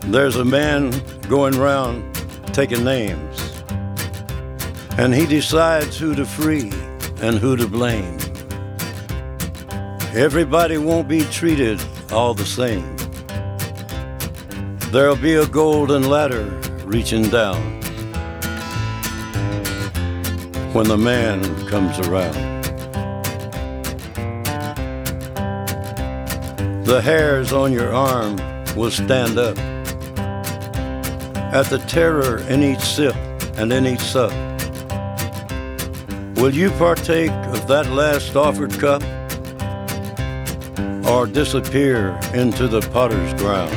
There's a man going round taking names, and he decides who to free and who to blame. Everybody won't be treated all the same. There'll be a golden ladder reaching down when the man comes around. The hairs on your arm will stand up at the terror in each sip and in each sup. Will you partake of that last offered cup, or disappear into the potter's ground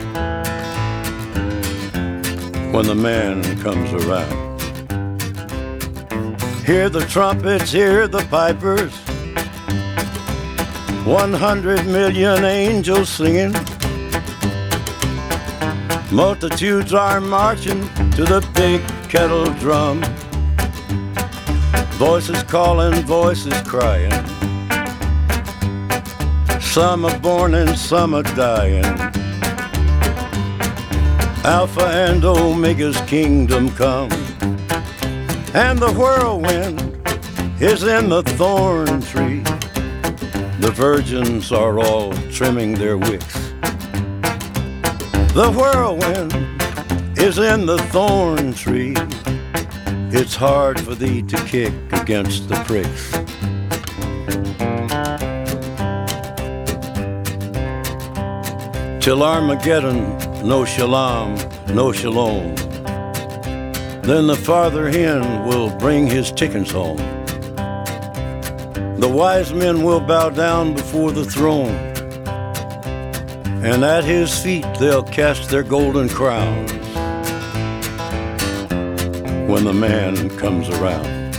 when the man comes around? Hear the trumpets, hear the pipers, 100 million angels singing. Multitudes are marching to the big kettle drum. Voices calling, voices crying. Some are born and some are dying. Alpha and Omega's kingdom come, and the whirlwind is in the thorn tree. The virgins are all trimming their wicks. The whirlwind is in the thorn tree. It's hard for thee to kick against the pricks. Till Armageddon, no shalom, no shalom. Then the father hen will bring his chickens home. The wise men will bow down before the throne, and at his feet they'll cast their golden crowns when the man comes around.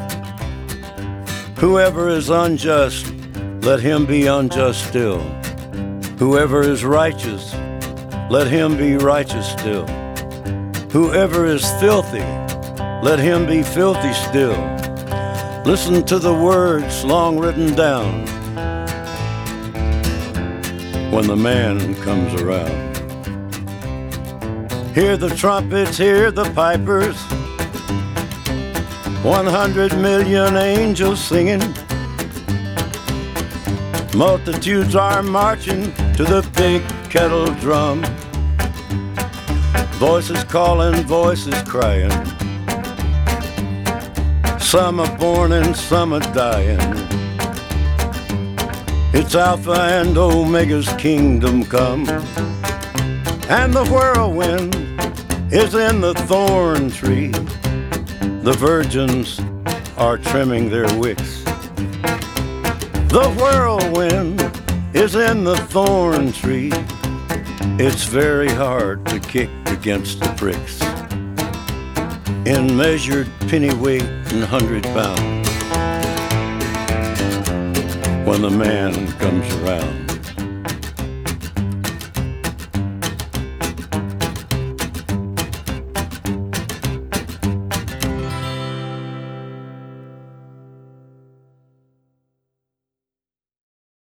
Whoever is unjust, let him be unjust still. Whoever is righteous, let him be righteous still. Whoever is filthy, let him be filthy still. Listen to the words long written down when the man comes around. Hear the trumpets, hear the pipers, 100 million angels singing. Multitudes are marching to the big kettle drum. Voices calling, voices crying. Some are born and some are dying. It's Alpha and Omega's kingdom come, and the whirlwind is in the thorn tree. The virgins are trimming their wicks. The whirlwind is in the thorn tree. It's very hard to kick against the pricks. In measured pennyweight and 100 pounds when the man comes around.